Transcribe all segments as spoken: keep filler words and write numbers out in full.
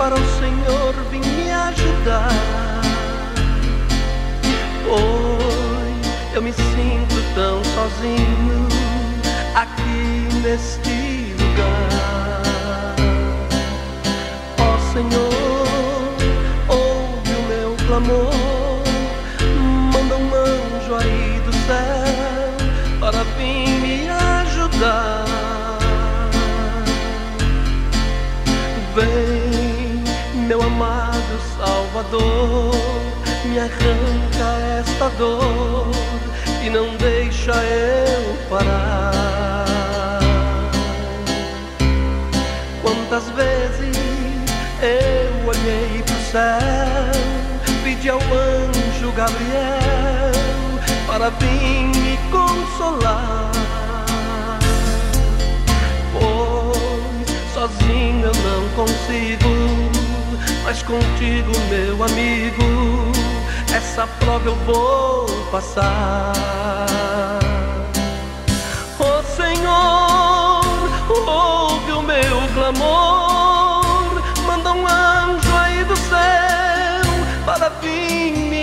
para o Senhor vim me ajudar. Pois eu me sinto tão sozinho aqui neste lugar. Ó Senhor, ouve o meu clamor, manda um anjo aí do céu para vir me ajudar. Vem, meu amado Salvador, me arranca esta dor e não deixa eu parar. Quantas vezes eu olhei pro céu, pedi ao anjo Gabriel para vir me consolar. Pois sozinho eu não consigo, mas contigo, meu amigo, essa prova eu vou passar. Ó Senhor, ouve o meu clamor, manda um anjo aí do céu para vir me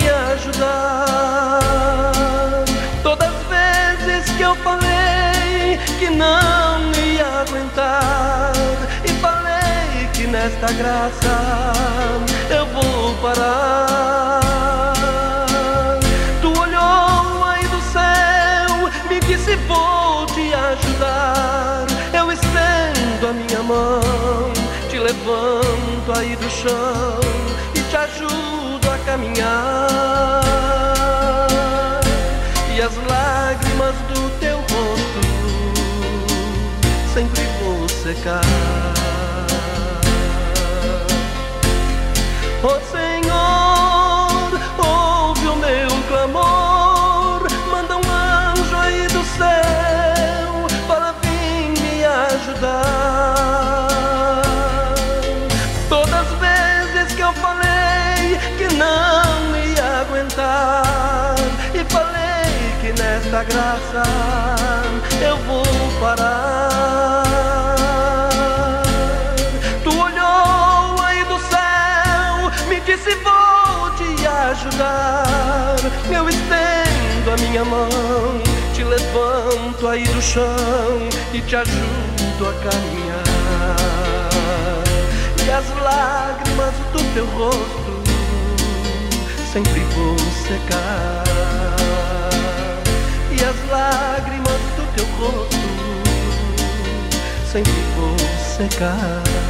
ajudar. Todas as vezes que eu falei que não ia aguentar e falei que nesta graça eu vou parar, tu olhou aí do céu, me disse vou te ajudar. Eu estendo a minha mão, te levanto aí do chão e te ajudo a caminhar. E as lágrimas do teu rosto sempre vou secar. Ó Senhor, ouve o meu clamor, manda um anjo aí do céu para vir me ajudar. Todas as vezes que eu falei que não ia aguentar e falei que nesta graça eu vou parar, tu olhou aí do céu, me disse vou te ajudar. Eu estendo a minha mão, te levanto aí do chão e te ajudo a caminhar. E as lágrimas do teu rosto sempre vou secar. E as lágrimas do teu rosto sempre vou secar.